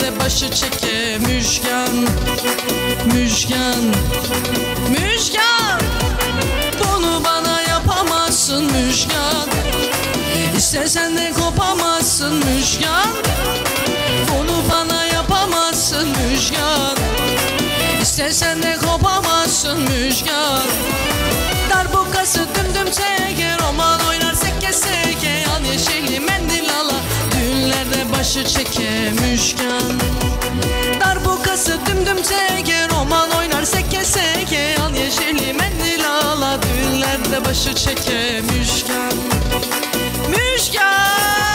düğünlerde başı çeke Müjgan, Müjgan, Müjgan. Bunu bana yapamazsın Müjgan, İstesen de kopamazsın Müjgan. Bunu bana yapamazsın Müjgan, İstesen de kopamazsın Müjgan. Darbukası dümdüm çeker, roman oynar seke seke, yan yeşilli mendil ala düğünlerde başı çeke Müjgan. Darbukası dümdüm çeker, roman oynar seke seke, yan yeşilli mendil ala düğünlerde başı çeke Müjgan, Müjgan.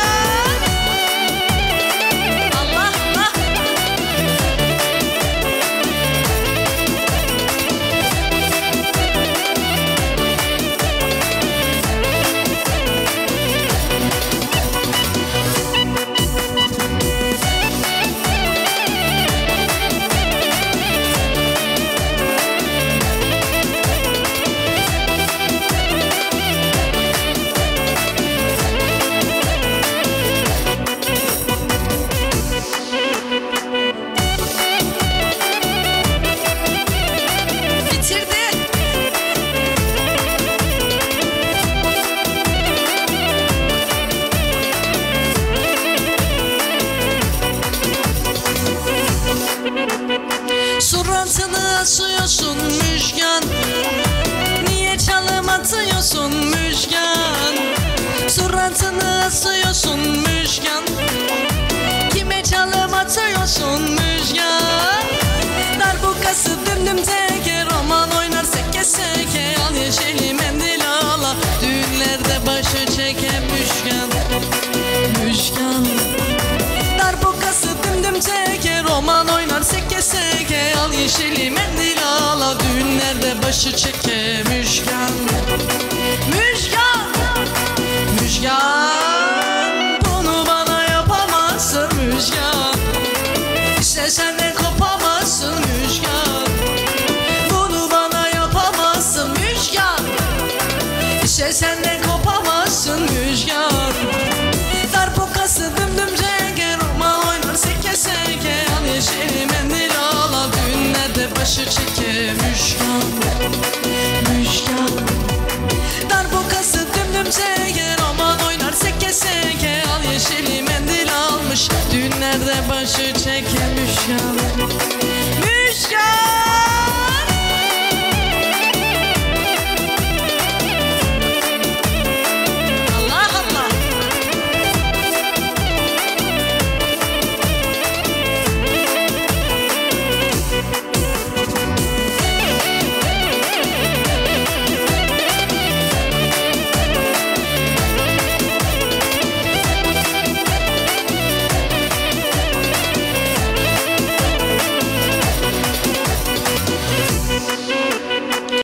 Suratını asıyorsun Müjgan, niye çalım atıyorsun Müjgan? Suratını asıyorsun Müjgan, kime çalım atıyorsun Müjgan? Darbukası dümdüm teker, roman oynar seke seke, al yeşili mendil ala düğünlerde başı çeke Müjgan, Müjgan. Darbukası dümdüm teker, roman oynar seke seke, al yeşili mendil ala düğünlerde başı çeke Müjgan.